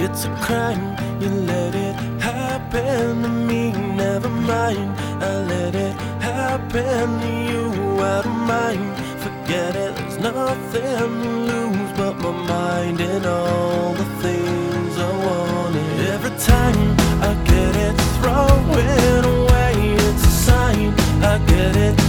It's a crime, you let it happen to me. Never mind, I let it happen to you. Out of mind, forget it, there's nothing to lose but my mind and all the things I wanted. Every time I get it thrown away, it's a sign. I get it